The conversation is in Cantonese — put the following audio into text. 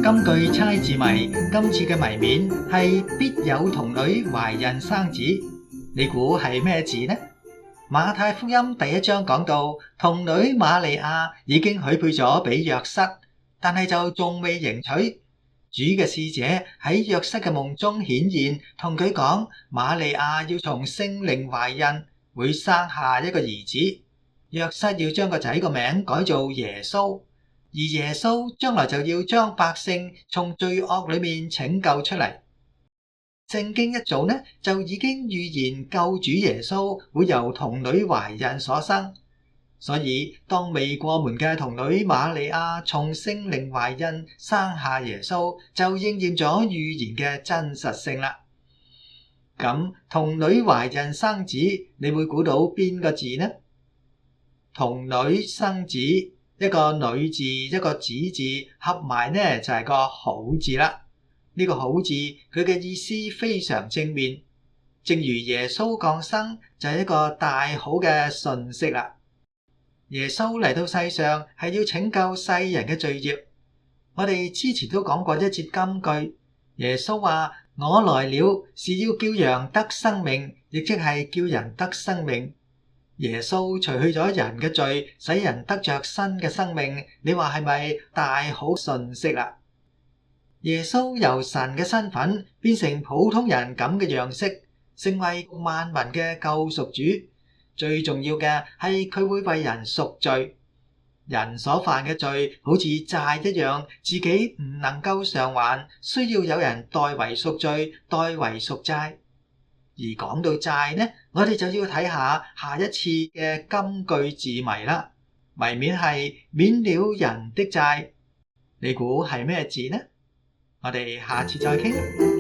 金句猜字謎，今次嘅謎面係必有童女懷孕生子，你估係咩字呢？馬太福音第1章講到，童女瑪利亞已經許配咗俾約瑟，但係就仲未迎娶。主嘅使者喺約瑟嘅夢中顯現，同佢講瑪利亞要從聖靈懷孕，會生下一個兒子。約瑟要將個仔個名改做耶穌，而耶穌將來就要將百姓從罪惡裏面拯救出嚟。聖經一早就已經預言救主耶穌會由童女懷孕所生，所以當未過門嘅童女瑪利亞從聖靈懷孕生下耶穌，就應驗咗預言嘅真實性啦。咁童女懷孕生子，你會估到邊個字呢？童女生子，一個女字一個子字合埋就係個好字啦。呢個好字佢嘅意思非常正面，正如耶穌降生就係一個大好嘅訊息啦。耶穌嚟到世上係要拯救世人嘅罪孽。我哋之前都講過一節金句，耶穌話：我來了是要叫羊得生命，亦即係叫人得生命。耶穌除去咗人嘅罪，使人得着新嘅生命，你話係咪大好訊息啦？耶穌由神嘅身份變成普通人咁嘅樣式，成為萬民嘅救贖主。最重要嘅係佢會為人贖罪。人所犯嘅罪好似債一樣，自己唔能夠償還，需要有人代為贖罪，代為贖債。而講到債我哋就要睇下下一次嘅金句字謎啦。謎面係免了人的債，你估係咩字呢？我哋下次再傾。